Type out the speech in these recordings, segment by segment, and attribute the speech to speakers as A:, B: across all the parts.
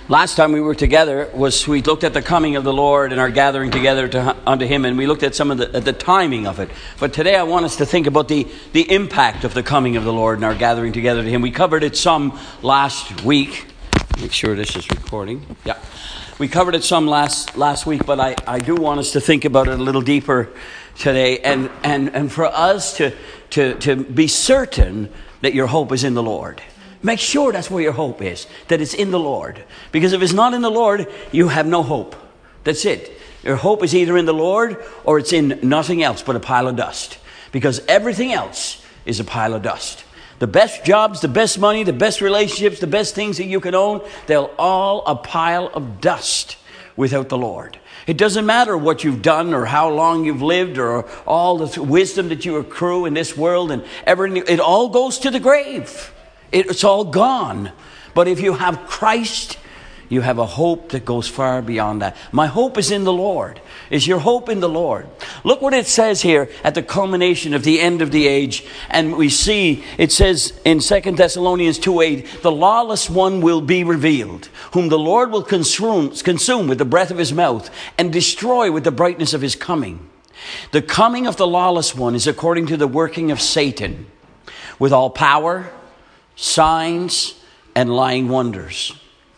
A: Last time we were together we looked at the coming of the Lord and our gathering together unto Him, and we looked at some of the timing of it. But today I want us to think about the impact of the coming of the Lord and our gathering together to Him. We covered it some last week. Make sure this is recording. Yeah, we covered it some last week, but I do want us to think about it a little deeper today, and for us to be certain that your hope is in the Lord. Make sure that's where your hope is, that it's in the Lord. Because if it's not in the Lord, you have no hope. That's it. Your hope is either in the Lord or it's in nothing else but a pile of dust. Because everything else is a pile of dust. The best jobs, the best money, the best relationships, the best things that you can own, they're all a pile of dust without the Lord. It doesn't matter what you've done or how long you've lived or all the wisdom that you accrue in this world and everything. It all goes to the grave. It's all gone. But if you have Christ, you have a hope that goes far beyond that. My hope is in the Lord. Is your hope in the Lord? Look what it says here at the culmination of the end of the age. And we see, it says in 2 Thessalonians 2:8, the lawless one will be revealed, whom the Lord will consume with the breath of his mouth and destroy with the brightness of his coming. The coming of the lawless one is according to the working of Satan, with all power, signs, and lying wonders,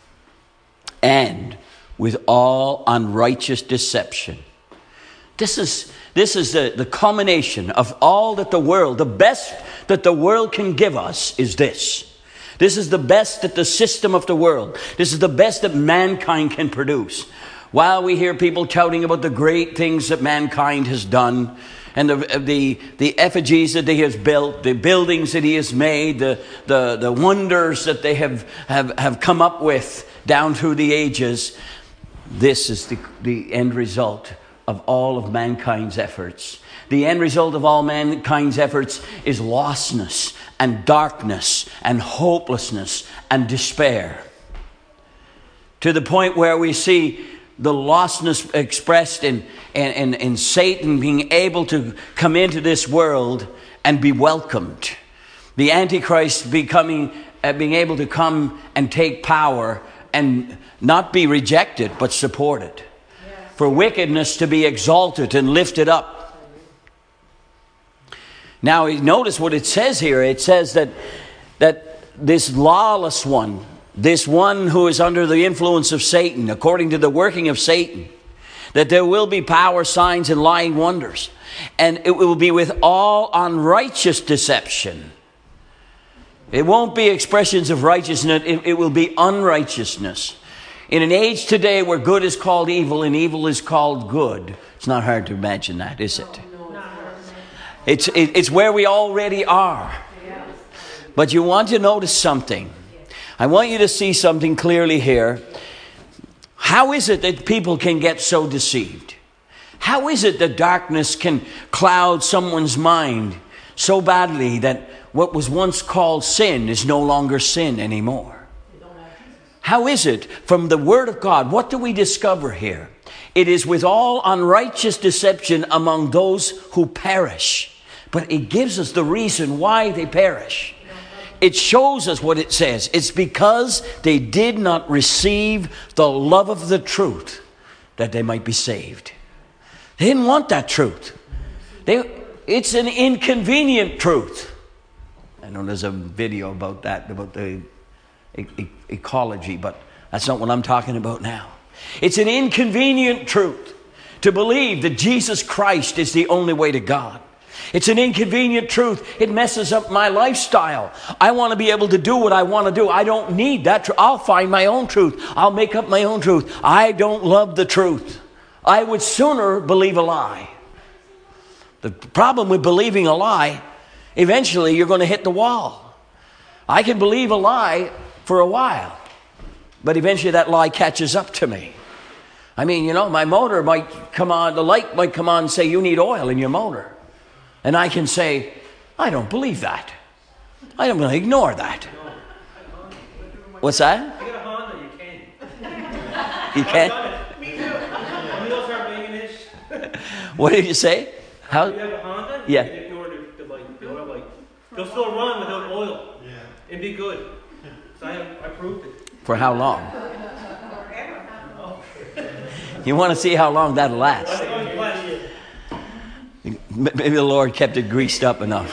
A: and with all unrighteous deception. This is the culmination of all that the world, the best that the world can give us is this. This is the best that the system of the world, this is the best that mankind can produce. While we hear people touting about the great things that mankind has done, and the effigies that he has built, the buildings that he has made, the wonders that they have come up with down through the ages, this is the end result of all of mankind's efforts. The end result of all mankind's efforts is lostness and darkness and hopelessness and despair. To the point where we see the lostness expressed in Satan being able to come into this world and be welcomed. The Antichrist being able to come and take power and not be rejected but supported. Yes. For wickedness to be exalted and lifted up. Now notice what it says here. It says that this lawless one, this one who is under the influence of Satan, according to the working of Satan, that there will be power, signs, and lying wonders. And it will be with all unrighteous deception. It won't be expressions of righteousness. It will be unrighteousness. In an age today where good is called evil and evil is called good, it's not hard to imagine that, is it? It's where we already are. But you want to notice something. I want you to see something clearly here. How is it that people can get so deceived? How is it that darkness can cloud someone's mind so badly that what was once called sin is no longer sin anymore? How is it from the Word of God? What do we discover here? It is with all unrighteous deception among those who perish. But it gives us the reason why they perish. It shows us what it says. It's because they did not receive the love of the truth that they might be saved. They didn't want that truth. It's an inconvenient truth. I know there's a video about that, about the ecology, but that's not what I'm talking about now. It's an inconvenient truth to believe that Jesus Christ is the only way to God. It's an inconvenient truth. It messes up my lifestyle. I want to be able to do what I want to do. I don't need that truth. I'll find my own truth. I'll make up my own truth. I don't love the truth. I would sooner believe a lie. The problem with believing a lie, eventually you're going to hit the wall. I can believe a lie for a while, but eventually that lie catches up to me. I mean, my motor might come on, the light might come on and say, you need oil in your motor. And I can say, I don't believe that. I'm going to ignore that. What's that?
B: I got a Honda, you can.
A: You can?
B: Me too. Wheels aren't making this.
A: What did you say? How?
B: You have a Honda?
A: Yeah.
B: You can ignore the oil light. They'll still run without oil. Yeah. And be good. So I proved it.
A: For how long? You want to see how long that'll last. Maybe the Lord kept it greased up enough.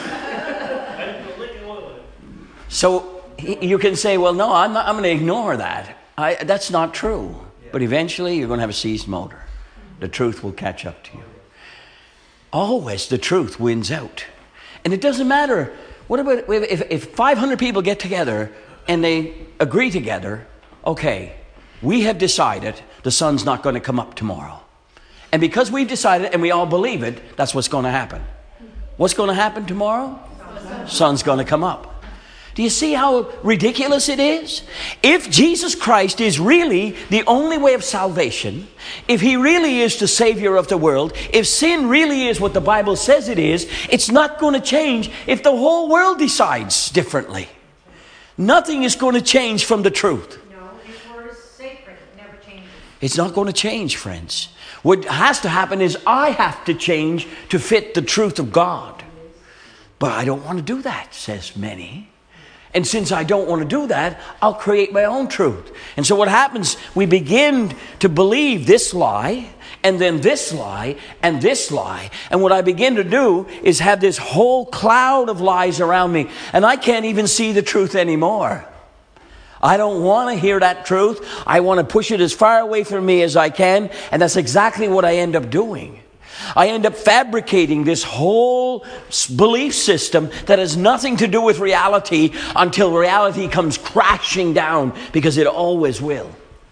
A: So you can say, well, no, I'm going to ignore that. That's not true. But eventually you're going to have a seized motor. The truth will catch up to you. Always the truth wins out. And it doesn't matter. What about if 500 people get together and they agree together, okay, we have decided the sun's not going to come up tomorrow. And because we've decided and we all believe it, that's what's going to happen. What's going to happen tomorrow? Sun's going to come up. Do you see how ridiculous it is? If Jesus Christ is really the only way of salvation, if he really is the Savior of the world, if sin really is what the Bible says it is, it's not going to change if the whole world decides differently. Nothing is going to change from the truth.
C: No, his word is sacred. It never changes.
A: It's not going to change, friends. What has to happen is I have to change to fit the truth of God. But I don't want to do that, says many. And since I don't want to do that, I'll create my own truth. And so what happens, we begin to believe this lie, and then this lie, and this lie. And what I begin to do is have this whole cloud of lies around me, and I can't even see the truth anymore. I don't want to hear that truth. I want to push it as far away from me as I can, and that's exactly what I end up doing. I end up fabricating this whole belief system that has nothing to do with reality until reality comes crashing down, because it always will.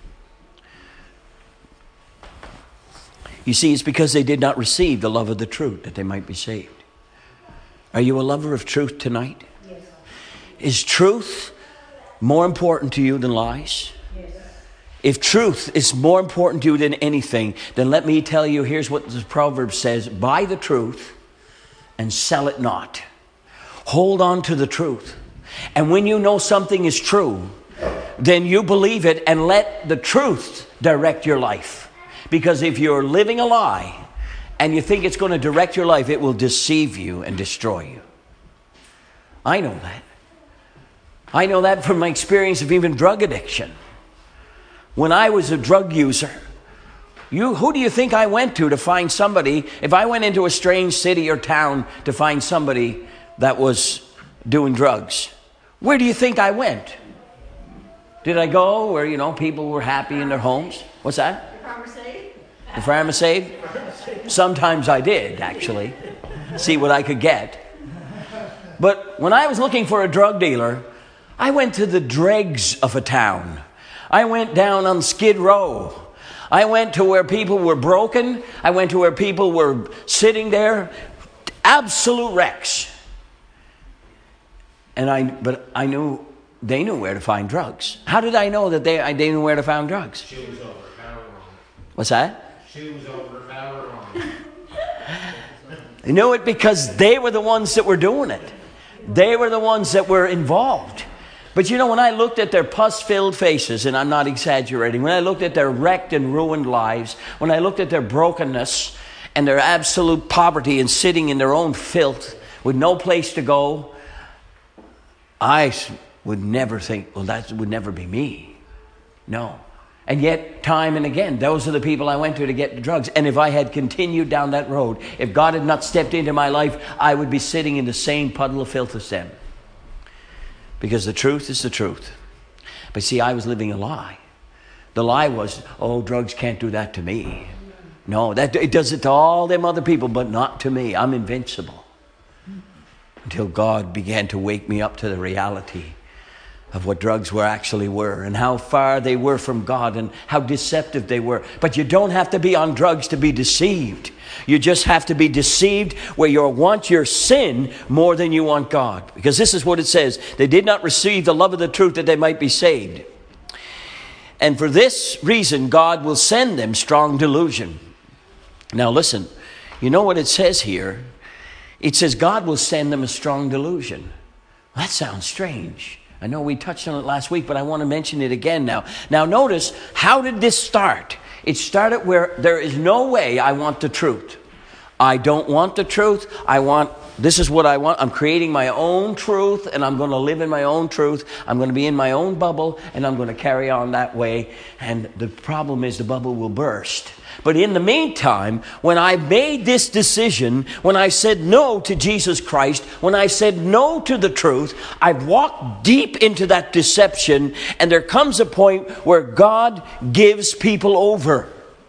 A: You see, it's because they did not receive the love of the truth that they might be saved. Are you a lover of truth tonight?
C: Yes.
A: Is truth more important to you than lies?
C: Yes.
A: If truth is more important to you than anything, then let me tell you, here's what the proverb says: buy the truth and sell it not. Hold on to the truth. And when you know something is true, then you believe it and let the truth direct your life. Because if you're living a lie and you think it's going to direct your life, it will deceive you and destroy you. I know that. I know that from my experience of even drug addiction. When I was a drug user, who do you think I went to find somebody? If I went into a strange city or town to find somebody that was doing drugs, where do you think I went? Did I go where, people were happy in their homes? What's that? The pharmacy? Sometimes I did, actually. See what I could get. But when I was looking for a drug dealer, I went to the dregs of a town. I went down on Skid Row. I went to where people were broken. I went to where people were sitting there, absolute wrecks. But I knew they knew where to find drugs. How did I know that they knew where to find drugs?
B: Shoes over, power on.
A: What's that?
B: Shoes over, power on.
A: I knew it because they were the ones that were doing it. They were the ones that were involved. But when I looked at their pus-filled faces, and I'm not exaggerating, when I looked at their wrecked and ruined lives, when I looked at their brokenness and their absolute poverty and sitting in their own filth with no place to go, I would never think, well, that would never be me. No. And yet, time and again, those are the people I went to get the drugs. And if I had continued down that road, if God had not stepped into my life, I would be sitting in the same puddle of filth as them. Because the truth is the truth. But see, I was living a lie. The lie was, drugs can't do that to me. No, it does it to all them other people, but not to me. I'm invincible. Until God began to wake me up to the reality of what drugs actually were, and how far they were from God, and how deceptive they were. But you don't have to be on drugs to be deceived. You just have to be deceived where you want your sin more than you want God. Because this is what it says: they did not receive the love of the truth that they might be saved. And for this reason, God will send them strong delusion. Now listen, you know what it says here? It says God will send them a strong delusion. Well, that sounds strange. I know we touched on it last week, but I want to mention it again now. Now notice, how did this start? It started where there is no way I want the truth. I don't want the truth. I want this is what I want. I'm creating my own truth, and I'm going to live in my own truth. I'm going to be in my own bubble, and I'm going to carry on that way. And the problem is the bubble will burst. But in the meantime, when I made this decision, when I said no to Jesus Christ, when I said no to the truth, I've walked deep into that deception, and there comes a point where God gives people over.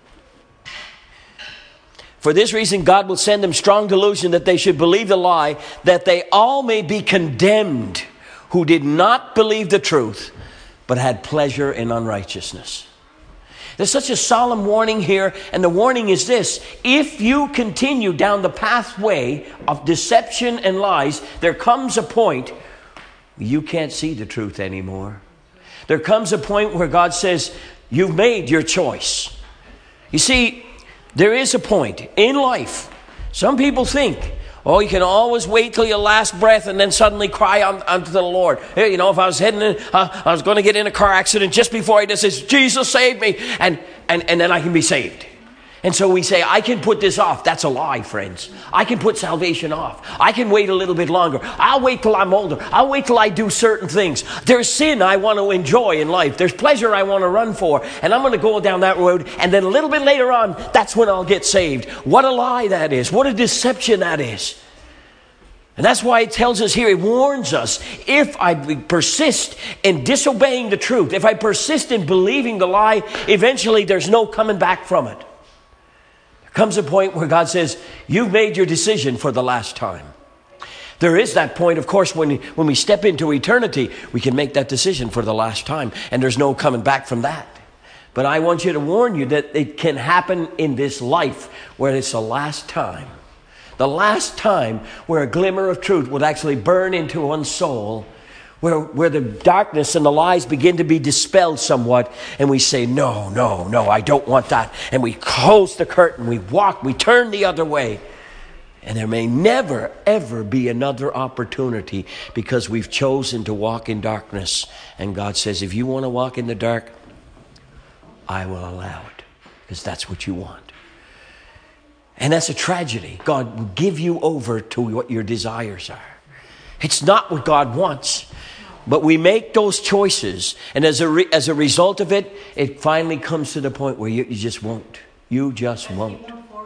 A: For this reason, God will send them strong delusion that they should believe the lie, that they all may be condemned who did not believe the truth, but had pleasure in unrighteousness. There's such a solemn warning here, and the warning is this: if you continue down the pathway of deception and lies, there comes a point where you can't see the truth anymore. There comes a point where God says, you've made your choice. You see, there is a point in life. Some people think, oh, you can always wait till your last breath and then suddenly cry unto the Lord. Hey, you know, if I was I was going to get in a car accident just before I says, Jesus save me, and then I can be saved. And so we say, I can put this off. That's a lie, friends. I can put salvation off. I can wait a little bit longer. I'll wait till I'm older. I'll wait till I do certain things. There's sin I want to enjoy in life. There's pleasure I want to run for. And I'm going to go down that road. And then a little bit later on, that's when I'll get saved. What a lie that is. What a deception that is. And that's why it tells us here, it warns us, if I persist in disobeying the truth, if I persist in believing the lie, eventually there's no coming back from it. Comes a point where God says, you've made your decision for the last time. There is that point, of course, when we step into eternity, we can make that decision for the last time, and there's no coming back from that. But I want you to warn you that it can happen in this life where it's the last time. The last time where a glimmer of truth would actually burn into one's soul, where the darkness and the lies begin to be dispelled somewhat, and we say, no, I don't want that. And we close the curtain, we turn the other way. And there may never, ever be another opportunity because we've chosen to walk in darkness. And God says, if you want to walk in the dark, I will allow it, because that's what you want. And that's a tragedy. God will give you over to what your desires are. It's not what God wants. But we make those choices, and as a result of it, it finally comes to the point where you just won't. You just won't.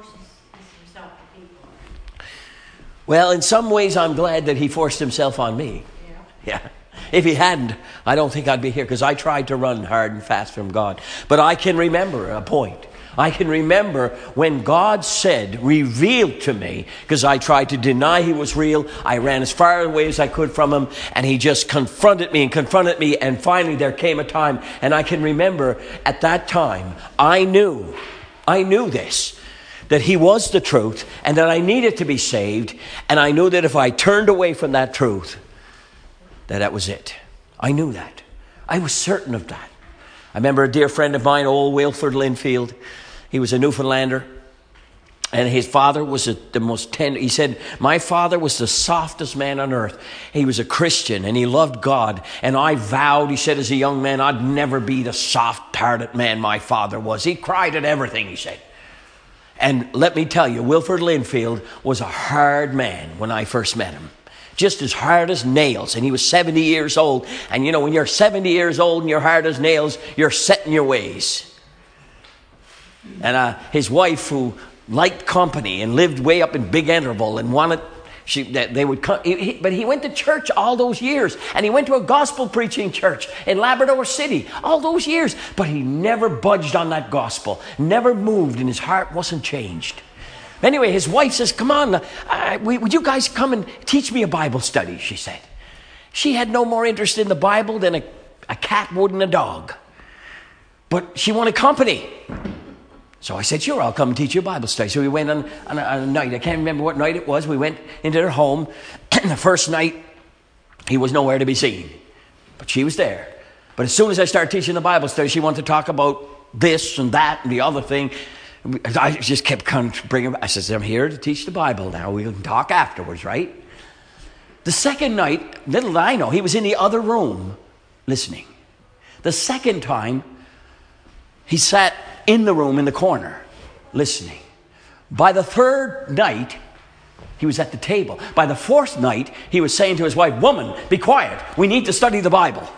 A: Well, in some ways, I'm glad that he forced himself on me. Yeah. If he hadn't, I don't think I'd be here, because I tried to run hard and fast from God. But I can remember a point. I can remember when God said, revealed to me, because I tried to deny he was real. I ran as far away as I could from him, and he just confronted me, and finally there came a time, and I can remember at that time, I knew this, that he was the truth, and that I needed to be saved, and I knew that if I turned away from that truth, that was it. I knew that. I was certain of that. I remember a dear friend of mine, old Wilford Linfield. He was a Newfoundlander, and his father was the most tender. He said, my father was the softest man on earth. He was a Christian, and he loved God. And I vowed, he said, as a young man, I'd never be the soft-hearted man my father was. He cried at everything, he said. And let me tell you, Wilford Linfield was a hard man when I first met him. Just as hard as nails. And he was 70 years old. And you know, when you're 70 years old and you're hard as nails, you're set in your ways. And his wife, who liked company and lived way up in Big Interval and wanted that they would come, but he went to church all those years, and he went to a gospel preaching church in Labrador City all those years, but he never budged on that gospel, never moved, and his heart wasn't changed. Anyway, his wife says, come on, would you guys come and teach me a Bible study, she said. She had no more interest in the Bible than a cat would in a dog, but she wanted company. So I said, sure, I'll come and teach you a Bible study. So we went on a night. I can't remember what night it was. We went into their home. And the first night, he was nowhere to be seen. But she was there. But as soon as I started teaching the Bible study, she wanted to talk about this and that and the other thing. I just kept bringing I said, I'm here to teach the Bible now. We can talk afterwards, right? The second night, little did I know, he was in the other room listening. The second time, he sat in the room in the corner listening. By the third night, He was at the table. By the fourth night, he was saying to his wife, "Woman, be quiet. We need to study the Bible."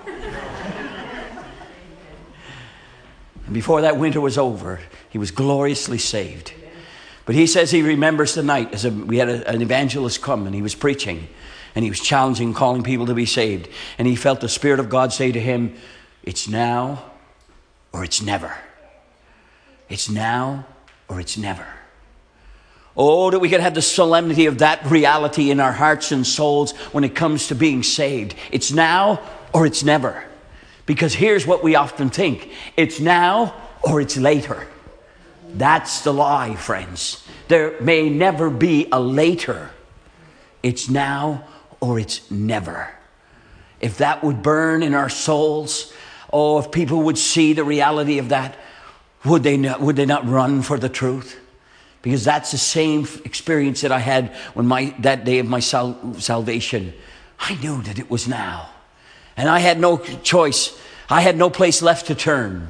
A: And before that winter was over, he was gloriously saved. But he says he remembers the night as we had an evangelist come, and he was preaching, and he was challenging, calling people to be saved. And he felt the Spirit of God say to him, "It's now or it's never. It's now or it's never." Oh, that we could have the solemnity of that reality in our hearts and souls when it comes to being saved. It's now or it's never. Because here's what we often think. It's now or it's later. That's the lie, friends. There may never be a later. It's now or it's never. If that would burn in our souls, oh, if people would see the reality of that, would they not run for the truth? Because that's the same experience that I had when that day of my salvation. I knew that it was now. And I had no choice. I had no place left to turn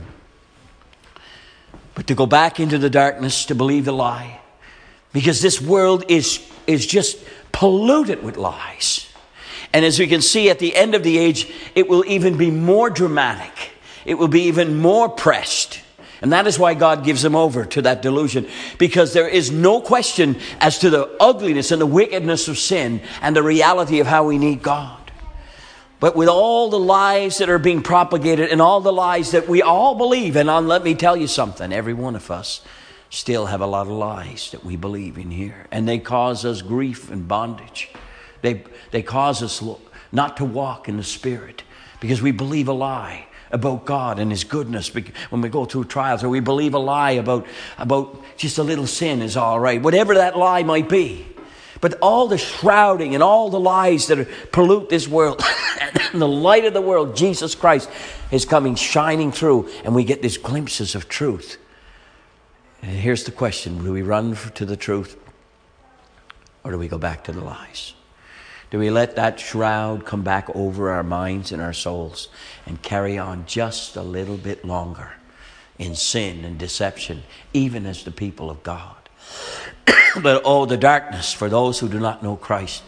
A: but to go back into the darkness, to believe the lie. Because this world is just polluted with lies. And as we can see at the end of the age, it will even be more dramatic. It will be even more pressed. And that is why God gives them over to that delusion. Because there is no question as to the ugliness and the wickedness of sin and the reality of how we need God. But with all the lies that are being propagated and all the lies that we all believe, and let me tell you something, every one of us still have a lot of lies that we believe in here. And they cause us grief and bondage. They cause us not to walk in the Spirit because we believe a lie about God and His goodness when we go through trials, or we believe a lie about just a little sin is all right, whatever that lie might be. But all the shrouding and all the lies that pollute this world, and the light of the world, Jesus Christ, is coming shining through, and we get these glimpses of truth. And here's the question: do we run to the truth, or do we go back to the lies? Do we let that shroud come back over our minds and our souls and carry on just a little bit longer in sin and deception, even as the people of God? But oh, the darkness for those who do not know Christ.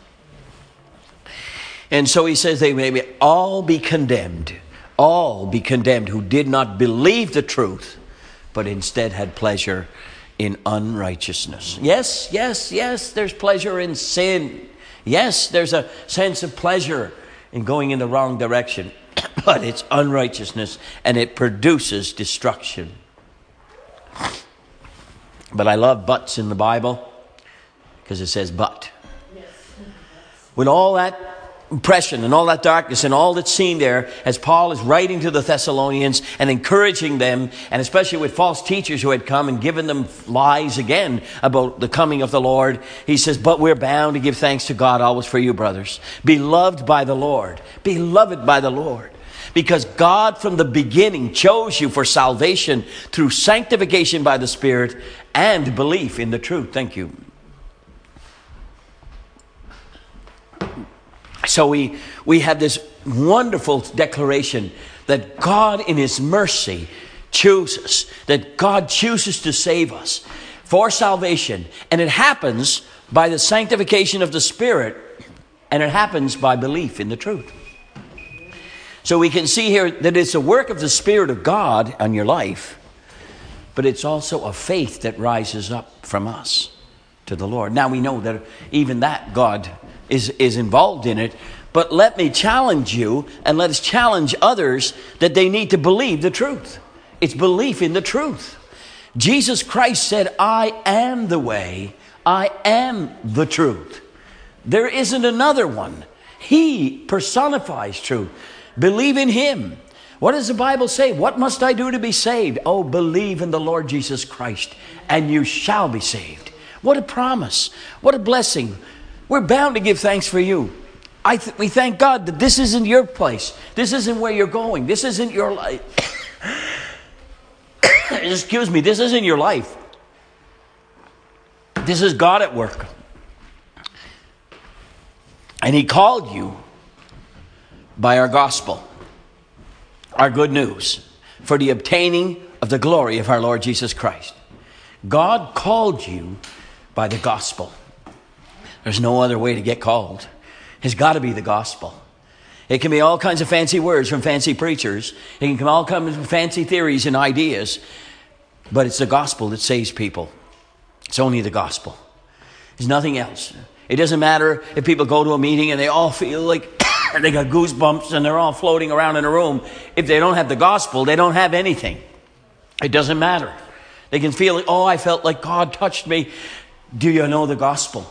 A: And so he says they may all be condemned who did not believe the truth, but instead had pleasure in unrighteousness. Yes, there's pleasure in sin. Yes, there's a sense of pleasure in going in the wrong direction, but it's unrighteousness and it produces destruction. But I love buts in the Bible because it says but. With all that oppression and all that darkness and all that's seen there, as Paul is writing to the Thessalonians and encouraging them, and especially with false teachers who had come and given them lies again about the coming of the Lord, he says, but we're bound to give thanks to God always for you, brothers, beloved by the Lord, because God from the beginning chose you for salvation through sanctification by the Spirit and belief in the truth. Thank you. So we have this wonderful declaration that God in His mercy chooses, that God chooses to save us for salvation. And it happens by the sanctification of the Spirit, and it happens by belief in the truth. So we can see here that it's a work of the Spirit of God on your life, but it's also a faith that rises up from us to the Lord. Now we know that even that God is involved in it, but let me challenge you, and let us challenge others, that they need to believe the truth. It's belief in the truth. Jesus Christ said, I am the way, I am the truth. There isn't another one. He personifies truth. Believe in Him. What does the Bible say? What must I do to be saved? Oh, believe in the Lord Jesus Christ, and you shall be saved. What a promise. What a blessing. We're bound to give thanks for you. We thank God that this isn't your place. This isn't where you're going. This isn't your life. Excuse me. This isn't your life. This is God at work. And He called you by our gospel, our good news, for the obtaining of the glory of our Lord Jesus Christ. God called you by the gospel. There's no other way to get called. It's got to be the gospel. It can be all kinds of fancy words from fancy preachers. It can come all kinds of fancy theories and ideas. But it's the gospel that saves people. It's only the gospel. There's nothing else. It doesn't matter if people go to a meeting and they all feel like they got goosebumps and they're all floating around in a room. If they don't have the gospel, they don't have anything. It doesn't matter. They can feel like, oh, I felt like God touched me. Do you know the gospel?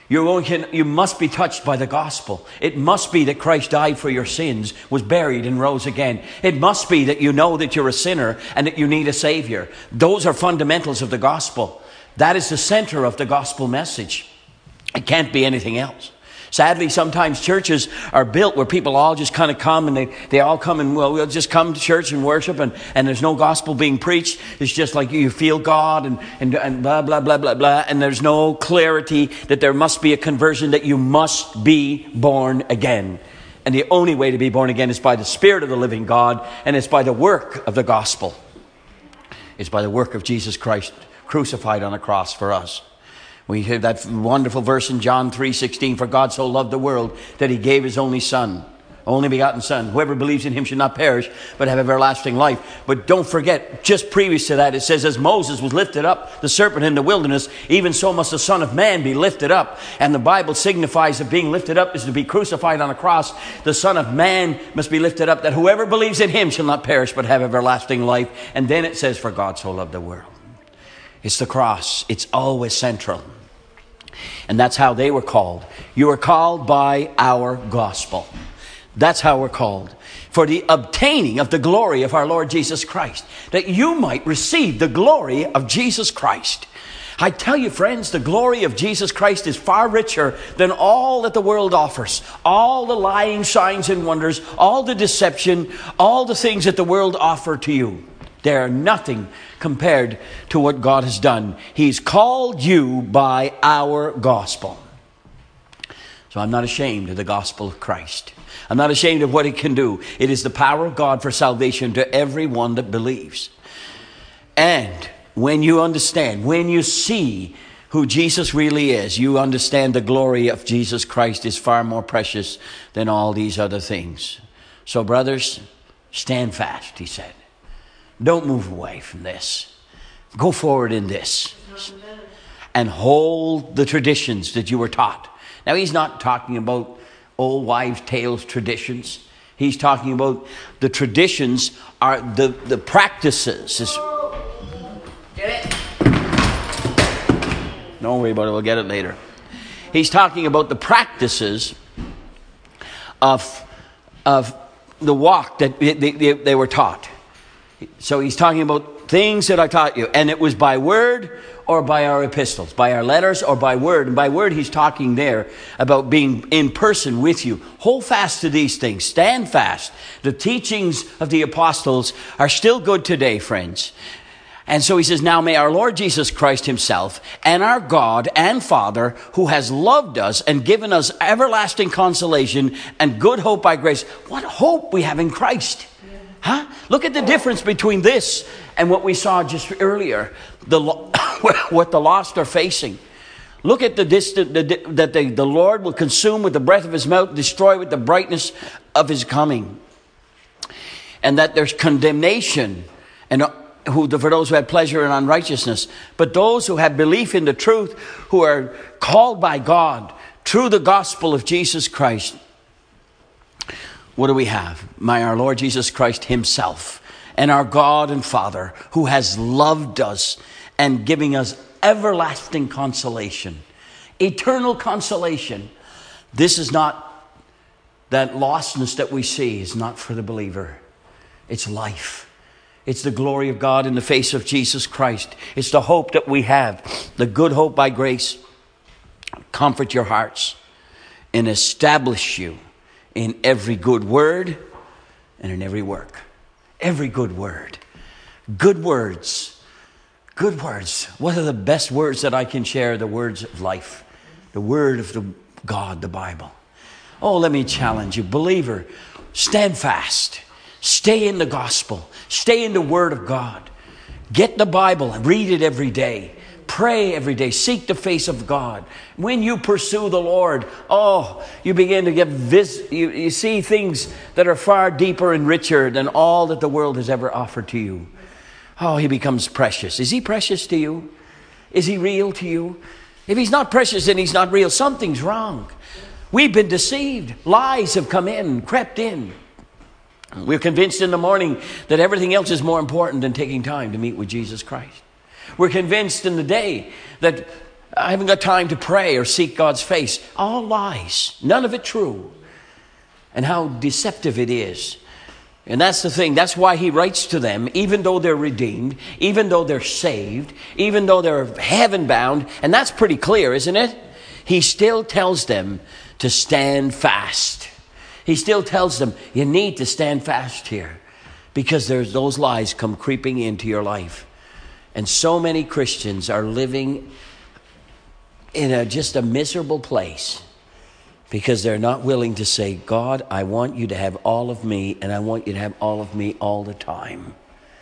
A: You must be touched by the gospel. It must be that Christ died for your sins, was buried and rose again. It must be that you know that you're a sinner and that you need a Savior. Those are fundamentals of the gospel. That is the center of the gospel message. It can't be anything else. Sadly, sometimes churches are built where people all just kind of come and they all come and, well, we'll just come to church and worship and there's no gospel being preached. It's just like you feel God and blah, blah, blah, blah, blah. And there's no clarity that there must be a conversion, that you must be born again. And the only way to be born again is by the Spirit of the living God, and it's by the work of the gospel. It's by the work of Jesus Christ crucified on a cross for us. We hear that wonderful verse in John 3:16, for God so loved the world that he gave his only son, only begotten son. Whoever believes in him should not perish, but have everlasting life. But don't forget, just previous to that, it says, as Moses was lifted up, the serpent in the wilderness, even so must the Son of Man be lifted up. And the Bible signifies that being lifted up is to be crucified on a cross. The Son of Man must be lifted up, that whoever believes in him shall not perish, but have everlasting life. And then it says, for God so loved the world. It's the cross. It's always central. And that's how they were called. You are called by our gospel. That's how we're called. For the obtaining of the glory of our Lord Jesus Christ. That you might receive the glory of Jesus Christ. I tell you, friends, the glory of Jesus Christ is far richer than all that the world offers. All the lying signs and wonders, all the deception, all the things that the world offer to you. They are nothing compared to what God has done. He's called you by our gospel. So I'm not ashamed of the gospel of Christ. I'm not ashamed of what it can do. It is the power of God for salvation to everyone that believes. And when you understand, when you see who Jesus really is, you understand the glory of Jesus Christ is far more precious than all these other things. So brothers, stand fast, he said. Don't move away from this. Go forward in this. And hold the traditions that you were taught. Now, he's not talking about old wives' tales traditions. He's talking about the traditions are the practices.
C: Get it?
A: Don't worry about it. We'll get it later. He's talking about the practices of the walk that they were taught. So he's talking about things that I taught you. And it was by word or by our epistles, by our letters or by word. And by word, he's talking there about being in person with you. Hold fast to these things. Stand fast. The teachings of the apostles are still good today, friends. And so he says, now may our Lord Jesus Christ himself and our God and Father, who has loved us and given us everlasting consolation and good hope by grace. What hope we have in Christ. Huh? Look at the difference between this and what we saw just earlier. What the lost are facing. Look at that the Lord will consume with the breath of his mouth, destroy with the brightness of his coming. And that there's condemnation and for those who had pleasure in unrighteousness. But those who have belief in the truth, who are called by God through the gospel of Jesus Christ. What do we have? Our Lord Jesus Christ himself and our God and Father, who has loved us and giving us everlasting consolation, eternal consolation. This is not that lostness that we see is not for the believer. It's life. It's the glory of God in the face of Jesus Christ. It's the hope that we have, the good hope by grace. Comfort your hearts and establish you in every good word and in every work. Every good word. Good words. Good words. What are the best words that I can share? The words of life. The word of the God, the Bible. Oh, let me challenge you. Believer, stand fast. Stay in the gospel. Stay in the word of God. Get the Bible and read it every day. Pray every day. Seek the face of God. When you pursue the Lord, you begin to get you see things that are far deeper and richer than all that the world has ever offered to you. Oh, he becomes precious. Is he precious to you? Is he real to you? If he's not precious and he's not real, something's wrong. We've been deceived. Lies have come in, crept in. We're convinced in the morning that everything else is more important than taking time to meet with Jesus Christ. We're convinced in the day that I haven't got time to pray or seek God's face. All lies. None of it true. And how deceptive it is. And that's the thing. That's why he writes to them, even though they're redeemed, even though they're saved, even though they're heaven bound. And that's pretty clear, isn't it? He still tells them to stand fast. He still tells them, you need to stand fast here. Because there's those lies come creeping into your life. And so many Christians are living in just a miserable place because they're not willing to say, God, I want you to have all of me, and I want you to have all of me all the time.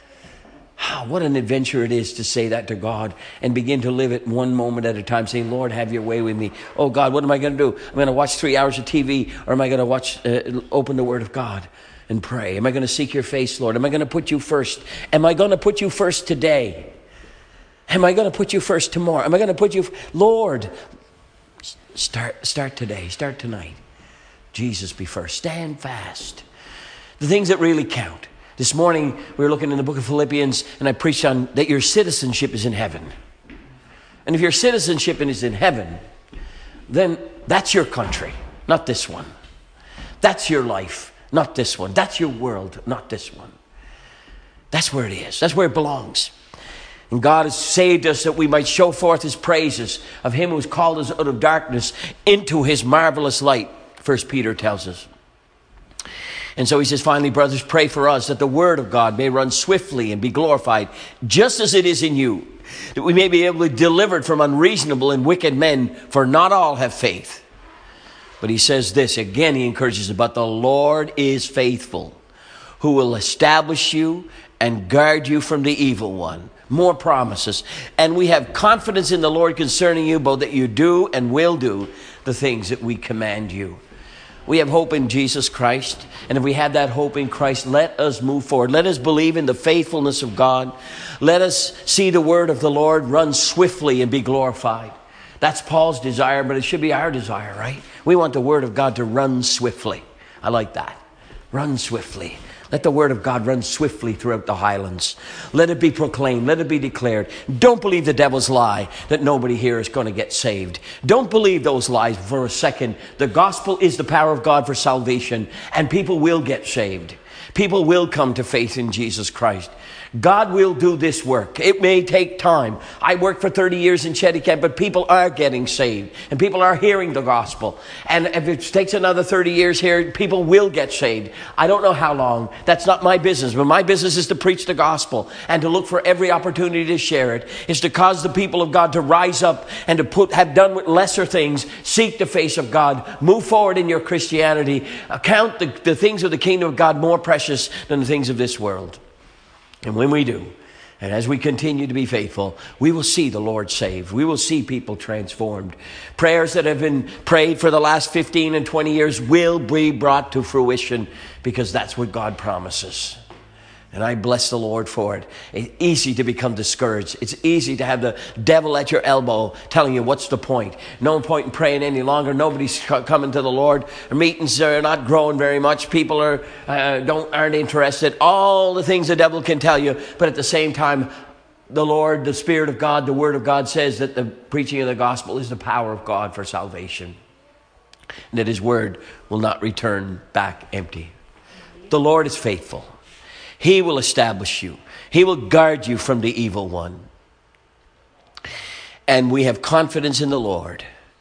A: What an adventure it is to say that to God and begin to live it one moment at a time, saying, Lord, have your way with me. Oh, God, what am I going to do? I'm going to watch 3 hours of TV, or am I going to open the Word of God and pray? Am I going to seek your face, Lord? Am I going to put you first? Am I going to put you first today? Am I going to put you first tomorrow? Am I going to put you... Lord, start today. Start tonight. Jesus be first. Stand fast. The things that really count. This morning, we were looking in the book of Philippians, and I preached on that your citizenship is in heaven. And if your citizenship is in heaven, then that's your country, not this one. That's your life, not this one. That's your world, not this one. That's where it is. That's where it belongs. And God has saved us that we might show forth his praises of him who has called us out of darkness into his marvelous light, 1 Peter tells us. And so he says, finally, brothers, pray for us that the word of God may run swiftly and be glorified, just as it is in you, that we may be able to be delivered from unreasonable and wicked men, for not all have faith. But he says this, again he encourages, but the Lord is faithful, who will establish you and guard you from the evil one. More promises. And we have confidence in the Lord concerning you, both that you do and will do the things that we command you. We have hope in Jesus Christ. And if we have that hope in Christ, let us move forward. Let us believe in the faithfulness of God. Let us see the word of the Lord run swiftly and be glorified. That's Paul's desire, but it should be our desire, right? We want the word of God to run swiftly. I like that. Run swiftly. Let the word of God run swiftly throughout the highlands. Let it be proclaimed. Let it be declared. Don't believe the devil's lie that nobody here is going to get saved. Don't believe those lies for a second. The gospel is the power of God for salvation, and people will get saved. People will come to faith in Jesus Christ. God will do this work. It may take time. I worked for 30 years in Chedican, but people are getting saved and people are hearing the gospel. And if it takes another 30 years here, people will get saved. I don't know how long. That's not my business, but my business is to preach the gospel and to look for every opportunity to share it, is to cause the people of God to rise up and to have done with lesser things, seek the face of God, move forward in your Christianity, count the things of the kingdom of God more precious than the things of this world. And when we do, and as we continue to be faithful, we will see the Lord saved. We will see people transformed. Prayers that have been prayed for the last 15 and 20 years will be brought to fruition, because that's what God promises. And I bless the Lord for it. It's easy to become discouraged. It's easy to have the devil at your elbow telling you, what's the point? No point in praying any longer. Nobody's coming to the Lord. Meetings are not growing very much. People aren't interested. All the things the devil can tell you. But at the same time, the Lord, the Spirit of God, the Word of God says that the preaching of the gospel is the power of God for salvation. And that his word will not return back empty. The Lord is faithful. He will establish you. He will guard you from the evil one. And we have confidence in the Lord.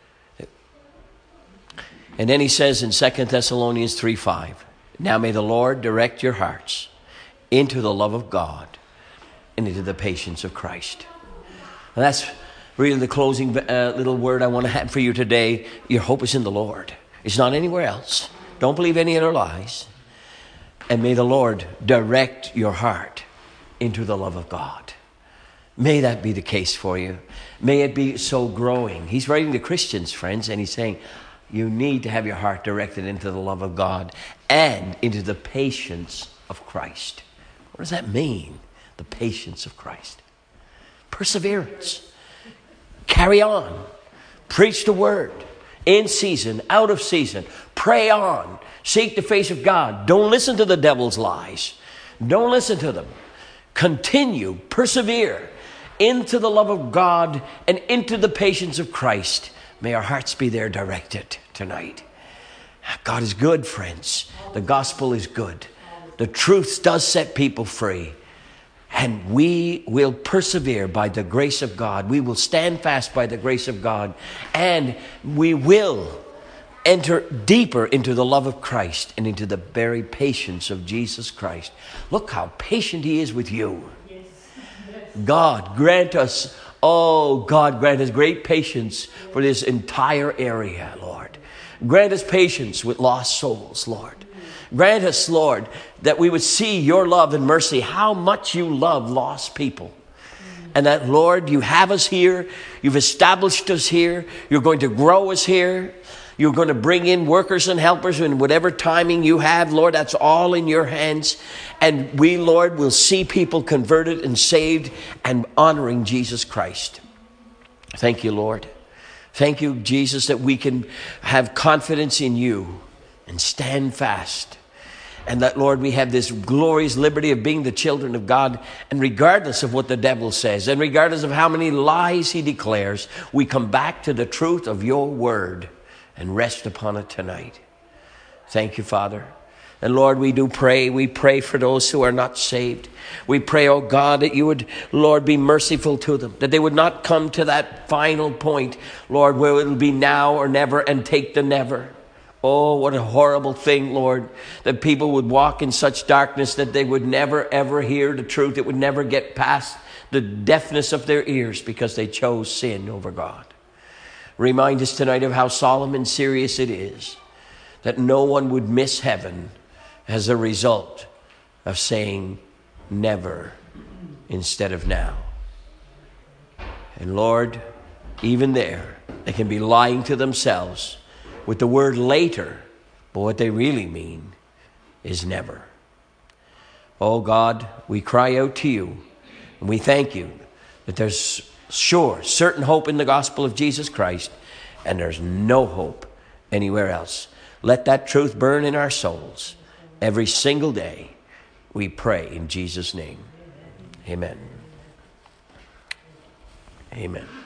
A: And then he says in 2 Thessalonians 3:5, now may the Lord direct your hearts into the love of God and into the patience of Christ. And that's really the closing little word I want to have for you today. Your hope is in the Lord. It's not anywhere else. Don't believe any other lies. And may the Lord direct your heart into the love of God.
D: May that be the case for you. May it be so growing. He's writing to Christians, friends, and he's saying, you need to have your heart directed into the love of God and into the patience of Christ. What does that mean? The patience of Christ. Perseverance. Carry on. Preach the word. In season, out of season. Pray on. Seek the face of God. Don't listen to the devil's lies. Don't listen to them. Continue. Persevere into the love of God and into the patience of Christ. May our hearts be there directed tonight. God is good, friends. The gospel is good. The truth does set people free. And we will persevere by the grace of God. We will stand fast by the grace of God. And we will enter deeper into the love of Christ and into the very patience of Jesus Christ. Look how patient he is with you. God grant us, God grant us great patience for this entire area, Lord. Grant us patience with lost souls, Lord. Grant us, Lord, that we would see your love and mercy, how much you love lost people. And that, Lord, you have us here. You've established us here. You're going to grow us here. You're going to bring in workers and helpers in whatever timing you have, Lord. That's all in your hands. And we, Lord, will see people converted and saved and honoring Jesus Christ. Thank you, Lord. Thank you, Jesus, that we can have confidence in you and stand fast. And that, Lord, we have this glorious liberty of being the children of God. And regardless of what the devil says, and regardless of how many lies he declares, we come back to the truth of your word and rest upon it tonight. Thank you, Father. And Lord, we do pray. We pray for those who are not saved. We pray, oh God, that you would, Lord, be merciful to them. That they would not come to that final point, Lord, where it will be now or never and take the never. Oh, what a horrible thing, Lord, that people would walk in such darkness that they would never, ever hear the truth. It would never get past the deafness of their ears because they chose sin over God. Remind us tonight of how solemn and serious it is that no one would miss heaven as a result of saying never instead of now. And Lord, even there, they can be lying to themselves with the word later, but what they really mean is never. Oh God, we cry out to you, and we thank you that there's certain hope in the gospel of Jesus Christ, and there's no hope anywhere else. Let that truth burn in our souls every single day. We pray in Jesus' name. Amen. Amen.